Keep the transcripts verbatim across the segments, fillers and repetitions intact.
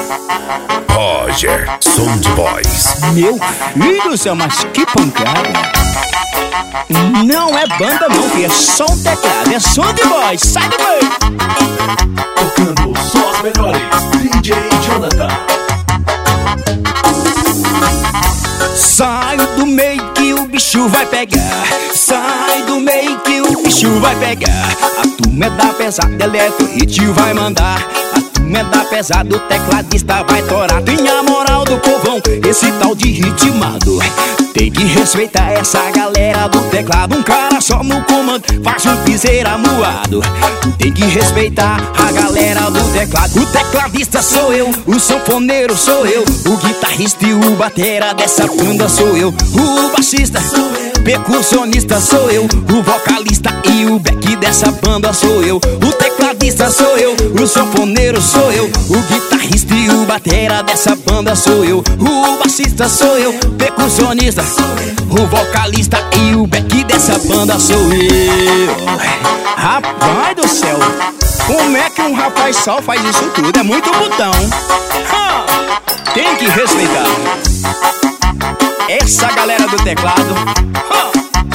Roger, Sound Boys. Meu filho do céu, mas que pancada. Não é banda não, filho, é só um teclado, é Sound Boys, sai do meio. Tocando só as melhores, D J Jonathan. Sai do meio que o bicho vai pegar. Sai do meio que o bicho vai pegar. A turma é da pesada, eletro hit vai mandar. A turma é da pesada, o tecladista vai torar. Tem a moral do povão, esse tal de ritmado. Tem que respeitar essa galera do teclado. Um cara só no comando faz um piseira moado. Tem que respeitar a galera do teclado. O tecladista sou eu, o sanfoneiro sou eu, o guitarrista e o batera dessa banda sou eu, o baixista sou eu, percussionista sou eu, o vocalista e o back dessa banda sou eu, o tecladista sou eu, o sanfoneiro sou eu, o guitarrista e o batera dessa banda sou eu, o baixista sou eu, percussionista sou eu, o vocalista e o back dessa banda sou eu. Rapaz do céu, como é que um rapaz só faz isso tudo? É muito botão. Ha! Tem que respeitar essa galera do teclado. Ha!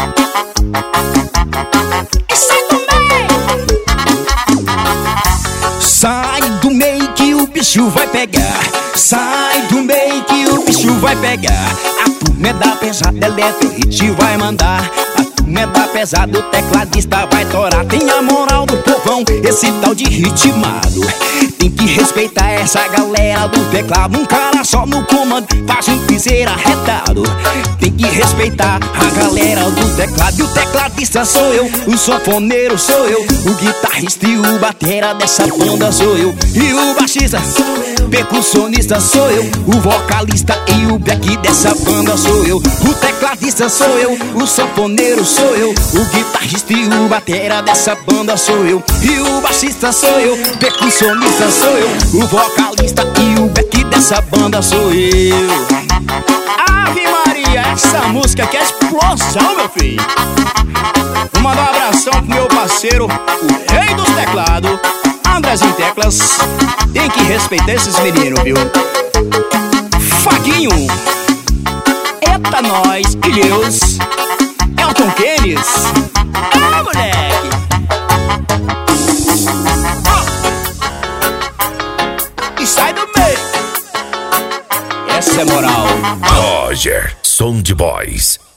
E sai do meio. Sai do meio que o bicho vai pegar. Sai do meio que o bicho vai pegar. A turma é da pesada, eletro hit vai mandar. A turma é da pesada, o tecladista vai torar. Tem a moral do povão, esse tal de ritmado. Tem que respeitar essa galera do teclado. Um cara só no comando faz um piseira arretado. Tem que respeitar a galera do teclado. E o tecladista sou eu, o sanfoneiro sou eu, o guitarrista e o batera dessa banda sou eu, e o baixista sou eu, percussionista sou eu, o vocalista e o back dessa banda sou eu, o tecladista sou eu, o sanfoneiro sou eu, o guitarrista e o batera dessa banda sou eu, e o baixista sou eu, percussionista sou eu, o vocalista e o back dessa banda sou eu. Ave Maria, essa música aqui é explosão, meu filho. Vou mandar um abração pro meu parceiro, o rei dos teclados, Andrezinho Teclas. Tem que respeitar esses meninos, viu? Faguinho, eita nós, Ilheus, Elton Keynes. Ah, moleque! Oh. E sai do meio. Essa é moral. Roger, Sound Boys.